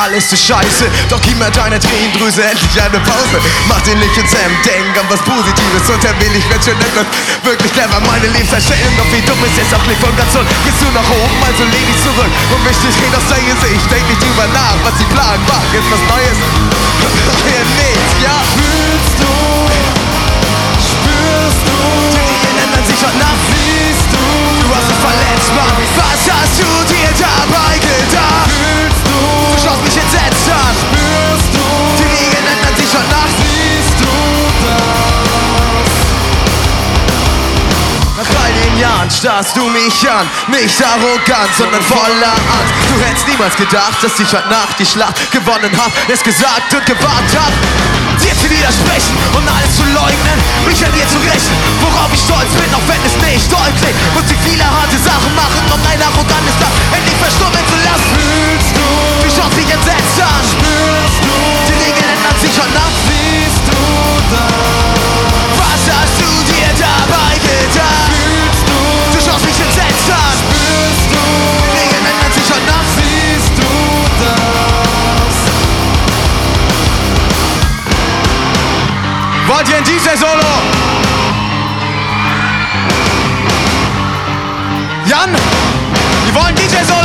alles ist scheiße. Doch gib mir deine Tränendrüse endlich eine Pause. Mach den Licht ins Hemd, denk an was Positives. Und dann will ich, wenn schon etwas wirklich clever meine Lebenseinstellung. Doch wie dumm ist jetzt auf Blick von ganz unten. Gehst du nach oben, also lehn dich zurück und misch dich hin aus dein Gesicht. Denk nicht drüber nach, was sie planen. Mach jetzt was Neues. Hier nichts, ja? Fühlst du, spürst du, Die Regeln ändern sich heute Nacht. siehst du, Du hast dich verletzt, Mann. Was hast du dir dabei gedacht? fühlst du, Du schaust mich entsetzt an. spürst du, Die Regeln ändern sich heute Nacht. siehst du das? Nach all den Jahren starrst du mich an, nicht arrogant, sondern voller Angst. Du hättest niemals gedacht, dass ich heute Nacht die Schlacht gewonnen hab, es gesagt und gewarnt hab. Dir zu widersprechen und alles zu leugnen, mich an dir zu rächen, worauf ich stolz bin, auch wenn es nicht deutlich. Muss ich viele harte Sachen machen, um ein arrogantes Lachen endlich verstummen zu lassen. Fühlst du, Du schaust mich entsetzt an. spürst du, Die Regeln ändern sich heute Nacht. siehst du das? Was hast du dir dabei gedacht? Fühlst du, Du schaust mich entsetzt an. spürst du, Die Regeln ändern sich heute Nacht. siehst du das? Wollt ihr ein DJ-Solo? Jan? Wir wollen ein DJ-Solo!